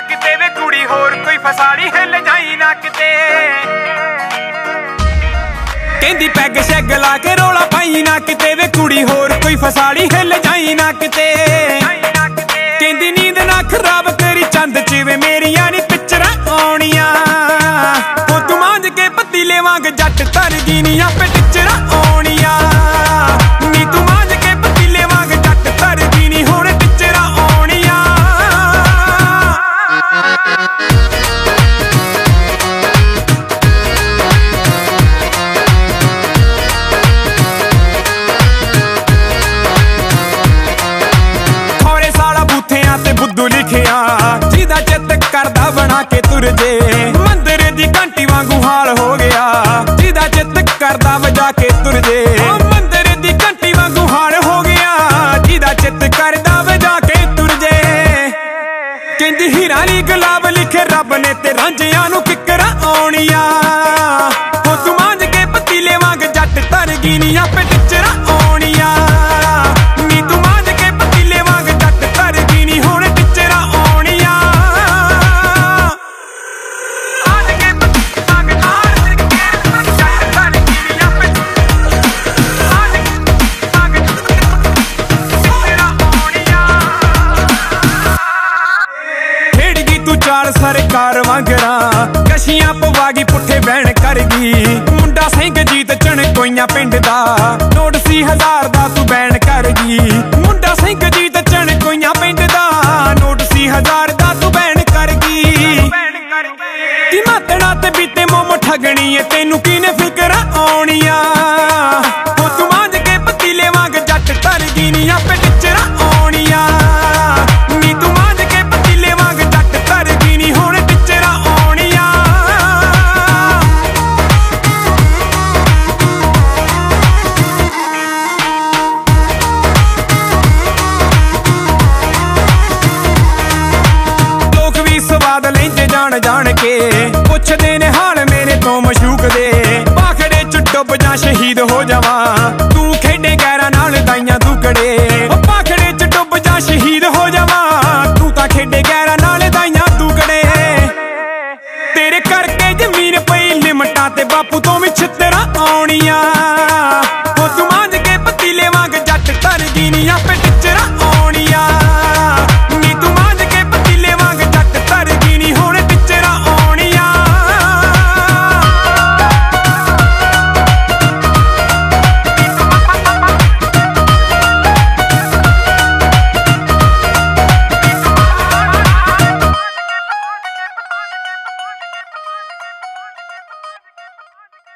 किते वे कुड़ी होर कोई फसाड़ी हिल जाई ना किते कहंदी पैग शैग ला के रौला पाई ना किते वे कुड़ी होर कोई फसाड़ी हिल जाई ना किते कहंदी नींद ना खराब करी चंद च वे मेरियां नी पिक्चरां आउणियां ओ तू मांज के पतीले वांग जट तर गी नी आपे पिक्चरां आउणियां नी तू मांज के पतीले वांग जट तर गी नी हुण पिक्चरां आउणियां बुद्धू लिखिया जिदा चित करदा बना के तुर जे मंदिर दी घंटी वांगू हाल हो गया जिदा चित करदा बजा के तुर जे मंदिर दी घंटी वांगू हाल हो गया जिदा चित करदा बजा के तुर जे कहंदी हीरा नी गुलाब लिखे रब ने ते रांझियां नू किकरां आउणियां ओ तू मांज के पतीले वांग जट तर गी नी आपे टिचरां आउणियां नी तू मांज के पतीले वांग जट तर गी नी हुण चाल सरकार वांगरा कशियां पवागी पुट्ठे बैण कर गई मुंडा सिंह जीत चणकोइयां पिंड दा नोट सी 1000 दा तू बैण कर गई मुंडा सिंह जीत चणकोइयां पिंड दा नोट सी 1000 दा तू बैण कर गई कि मातड़ा ते बीते मोम ठगनी है तेनू किने फिकरां आउणियां ओ तू मांज के पतीले वांग जट तर गी नी आपे टिचरां आउणियां नी तू मांज के पतीले वांग जट तर गी नी हुण टिचरां आउणियां लोग भी स्वाद लैंदे जान जान के पुछदे ने हाल मेरे तो मशूक दे भाखड़े च डुब जा शहीद हो जावां